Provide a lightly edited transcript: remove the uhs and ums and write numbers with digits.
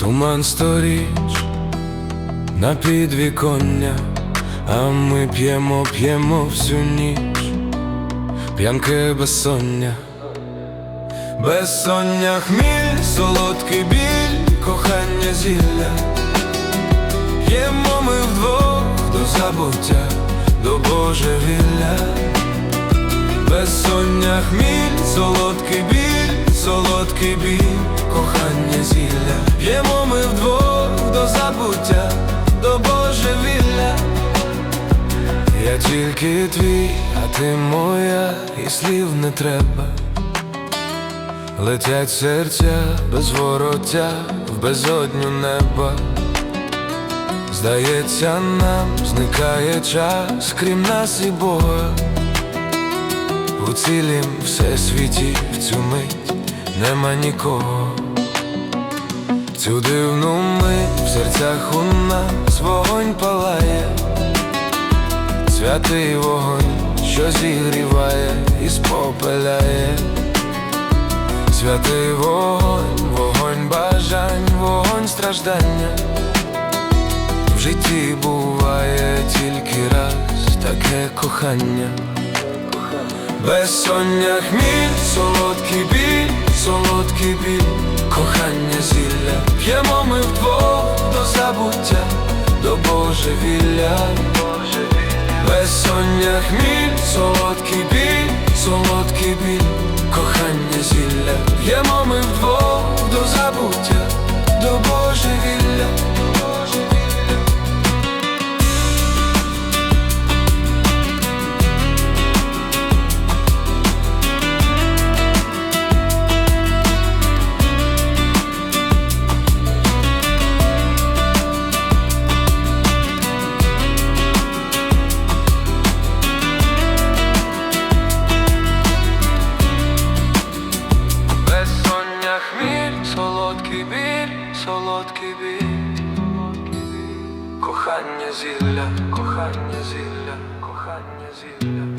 Туман сторіч на підвіконня, а ми п'ємо всю ніч, п'янке безсоння. Безсоння хміль, солодкий біль, кохання зілля. П'ємо ми вдвох до забуття, до божевілля. Безсоння хміль, солодкий біль, кохання зілля. П'ємо ми вдвох до забуття, до божевілля. Я тільки твій, а ти моя, і слів не треба. Летять серця без вороття в безодню неба. Здається, нам зникає час, крім нас і Бога. У цілім всесвіті в цю мить нема нікого. В цю дивну мить в серцях у нас вогонь палає, святий вогонь, що зігріває і спопеляє. Святий вогонь, вогонь бажань, вогонь страждання. В житті буває тільки раз таке кохання. Безсоння хміль, солодкий біль, кохання зілля. П'ємо ми вдвох до забуття, до божевілля. Безсоння хміль, солодкий біль, кохання зілля. П'ємо ми вдвох до забуття, до божевілля. Солодкий біль, кохання зілля, кохання зілля, кохання зілля.